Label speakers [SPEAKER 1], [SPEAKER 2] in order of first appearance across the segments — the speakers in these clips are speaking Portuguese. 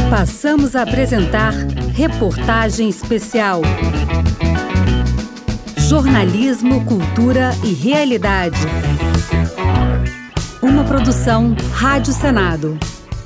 [SPEAKER 1] Passamos a apresentar Reportagem Especial. Jornalismo, cultura e realidade. Uma produção Rádio Senado.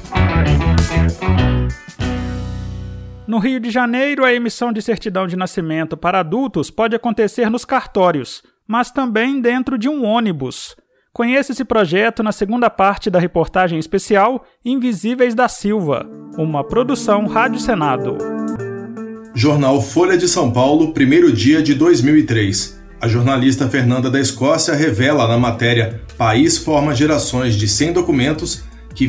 [SPEAKER 2] No Rio de Janeiro, a emissão de certidão de nascimento para adultos pode acontecer nos cartórios, mas também dentro de um ônibus. Conheça esse projeto na segunda parte da reportagem especial Invisíveis da Silva, uma produção Rádio Senado.
[SPEAKER 3] Jornal Folha de São Paulo, 1º dia de 2003. A jornalista Fernanda da Escócia revela na matéria País forma gerações de sem documentos que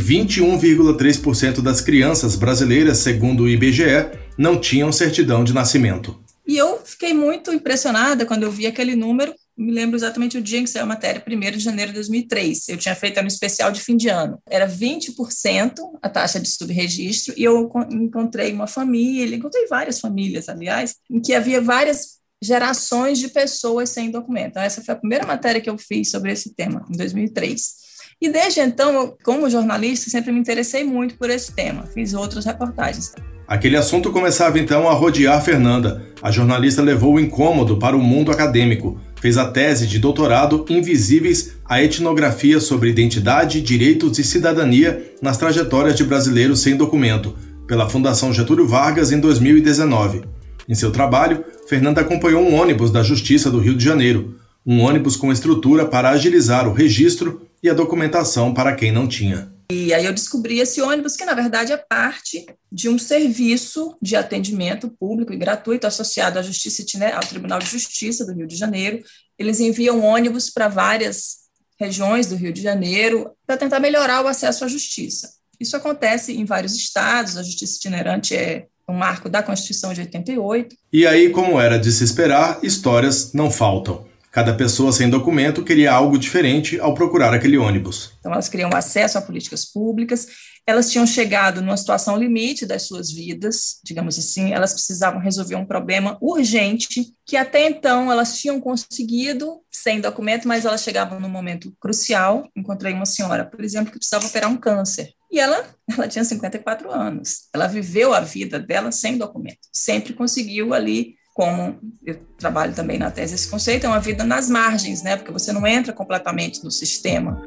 [SPEAKER 3] 21,3% das crianças brasileiras, segundo o IBGE, não tinham certidão de nascimento.
[SPEAKER 4] E eu fiquei muito impressionada quando eu vi aquele número. Me lembro exatamente o dia em que saiu a matéria, 1º de janeiro de 2003. Eu tinha feito um especial de fim de ano. Era 20% a taxa de subregistro e eu encontrei várias famílias, aliás, em que havia várias gerações de pessoas sem documento. Então, essa foi a primeira matéria que eu fiz sobre esse tema, em 2003. E desde então, eu, como jornalista, sempre me interessei muito por esse tema. Fiz outras reportagens.
[SPEAKER 3] Aquele assunto começava então a rodear Fernanda. A jornalista levou o incômodo para o mundo acadêmico. Fez a tese de doutorado Invisíveis, a etnografia sobre identidade, direitos e cidadania nas trajetórias de brasileiros sem documento, pela Fundação Getúlio Vargas em 2019. Em seu trabalho, Fernanda acompanhou um ônibus da Justiça do Rio de Janeiro, um ônibus com estrutura para agilizar o registro e a documentação para quem não tinha.
[SPEAKER 4] E aí eu descobri esse ônibus que, na verdade, é parte de um serviço de atendimento público e gratuito associado à Justiça ao Tribunal de Justiça do Rio de Janeiro. Eles enviam ônibus para várias regiões do Rio de Janeiro para tentar melhorar o acesso à justiça. Isso acontece em vários estados, a justiça itinerante é um marco da Constituição de 88.
[SPEAKER 3] E aí, como era de se esperar, histórias não faltam. Cada pessoa sem documento queria algo diferente ao procurar aquele ônibus.
[SPEAKER 4] Então, elas queriam acesso a políticas públicas, elas tinham chegado numa situação limite das suas vidas, digamos assim, elas precisavam resolver um problema urgente, que até então elas tinham conseguido sem documento, mas elas chegavam num momento crucial. Encontrei uma senhora, por exemplo, que precisava operar um câncer. E ela tinha 54 anos. Ela viveu a vida dela sem documento. Sempre conseguiu ali, como eu trabalho também na tese esse conceito, é uma vida nas margens, né? Porque você não entra completamente no sistema.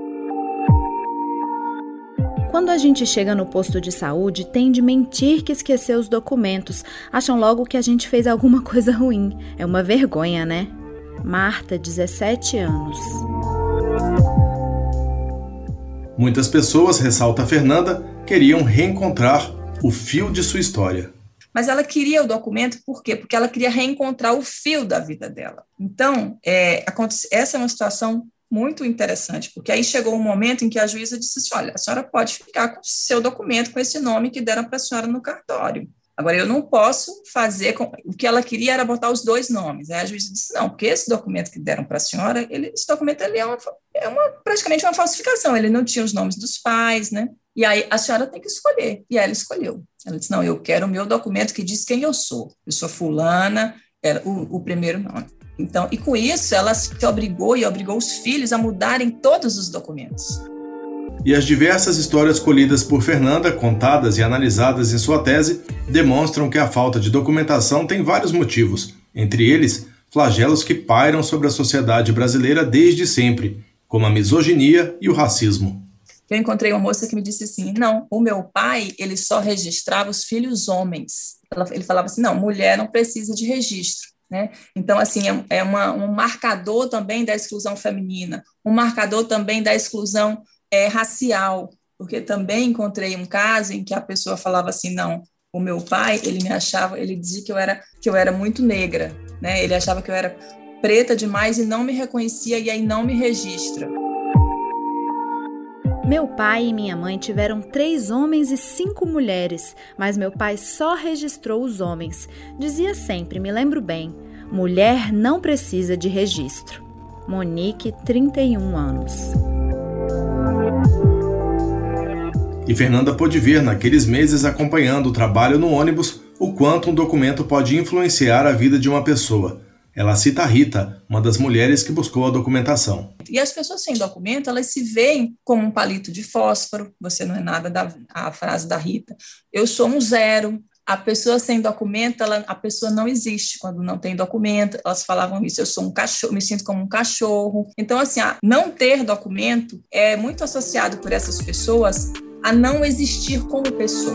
[SPEAKER 5] Quando a gente chega no posto de saúde, tende a mentir que esqueceu os documentos. Acham logo que a gente fez alguma coisa ruim. É uma vergonha, né? Marta, 17 anos.
[SPEAKER 3] Muitas pessoas, ressalta a Fernanda, queriam reencontrar o fio de sua história.
[SPEAKER 4] Mas ela queria o documento, por quê? Porque ela queria reencontrar o fio da vida dela. Então, essa é uma situação muito interessante, porque aí chegou um momento em que a juíza disse assim, olha, a senhora pode ficar com o seu documento, com esse nome que deram para a senhora no cartório. Agora, eu não posso fazer... O que ela queria era botar os dois nomes. Aí a juíza disse, não, porque esse documento que deram para a senhora, esse documento ele praticamente uma falsificação, ele não tinha os nomes dos pais, né? E aí a senhora tem que escolher. E aí ela escolheu. Ela disse, não, eu quero o meu documento que diz quem eu sou. Eu sou fulana, era o primeiro nome. Então, e com isso, ela se obrigou os filhos a mudarem todos os documentos.
[SPEAKER 3] E as diversas histórias colhidas por Fernanda, contadas e analisadas em sua tese, demonstram que a falta de documentação tem vários motivos, entre eles, flagelos que pairam sobre a sociedade brasileira desde sempre, como a misoginia e o racismo.
[SPEAKER 4] Eu encontrei uma moça que me disse assim, não, o meu pai, ele só registrava os filhos homens. Ele falava assim, não, mulher não precisa de registro. Né? Então, assim, um marcador também da exclusão feminina, um marcador também da exclusão racial, porque também encontrei um caso em que a pessoa falava assim, não, o meu pai, ele dizia que eu era muito negra, né? Ele achava que eu era preta demais e não me reconhecia e aí não me registra.
[SPEAKER 5] Meu pai e minha mãe tiveram 3 homens e 5 mulheres, mas meu pai só registrou os homens. Dizia sempre, me lembro bem, mulher não precisa de registro. Monique, 31 anos.
[SPEAKER 3] E Fernanda pôde ver naqueles meses acompanhando o trabalho no ônibus o quanto um documento pode influenciar a vida de uma pessoa. Ela cita a Rita, uma das mulheres que buscou a documentação.
[SPEAKER 4] E as pessoas sem documento, elas se veem como um palito de fósforo, você não é nada, a frase da Rita, eu sou um zero. A pessoa sem documento, a pessoa não existe quando não tem documento. Elas falavam isso, eu sou um cachorro, me sinto como um cachorro. Então, assim, não ter documento é muito associado por essas pessoas a não existir como pessoa.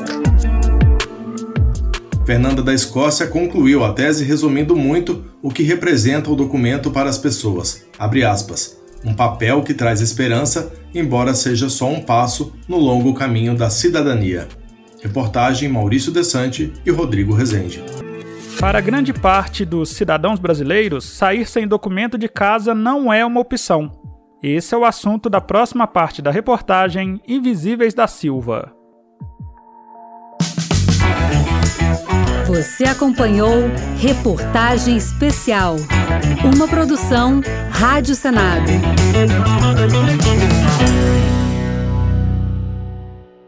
[SPEAKER 3] Fernanda da Escócia concluiu a tese resumindo muito o que representa o documento para as pessoas. Abre aspas. Um papel que traz esperança, embora seja só um passo no longo caminho da cidadania. Reportagem Maurício Desante e Rodrigo Rezende.
[SPEAKER 2] Para grande parte dos cidadãos brasileiros, sair sem documento de casa não é uma opção. Esse é o assunto da próxima parte da reportagem Invisíveis da Silva.
[SPEAKER 1] Você acompanhou Reportagem Especial, uma produção Rádio Senado.